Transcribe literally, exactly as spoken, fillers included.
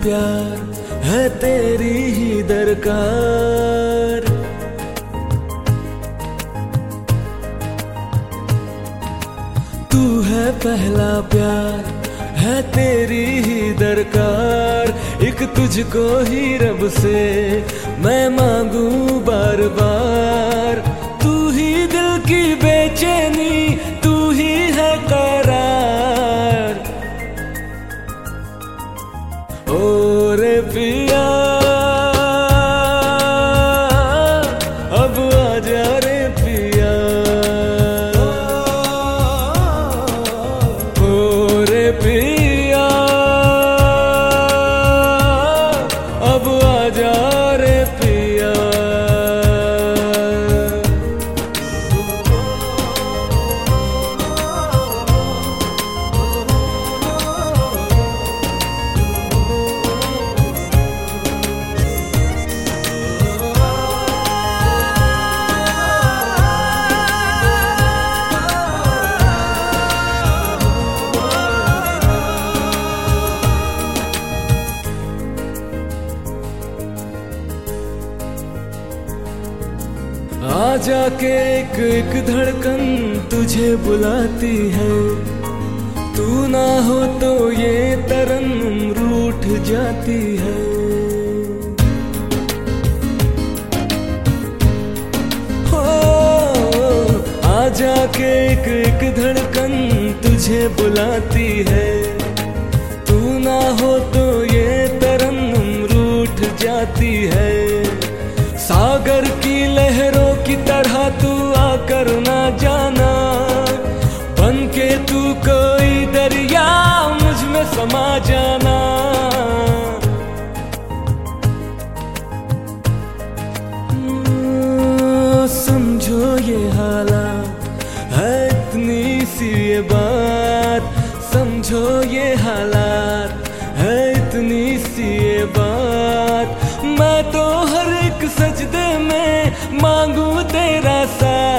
प्यार है तेरी ही दरकार। तू है पहला प्यार है तेरी ही दरकार। एक तुझको ही रब से मैं मांगू बार बार। तू ही दिल की बेचैनी, तू ही है करार। ओ रे पिया अब आजा रे पिया। ओ रे पिया अब आजा रे पिया। आजा के एक एक धड़कन तुझे बुलाती है। तू ना हो तो ये तरन्नुम रूठ जाती है। हो आजा के एक एक धड़कन तुझे बुलाती है। तू ना हो तो ये तरन्नुम रूठ जाती है। सागर की लहरों की तरह तू आकर ना जाना। बन के तू कोई दरिया मुझ में समा जाना। समझो ये हालात है इतनी सी ये बात। समझो ये हालात है इतनी सी ये बात। मैं तो हर एक सजदे में मांगू तेरा साथ।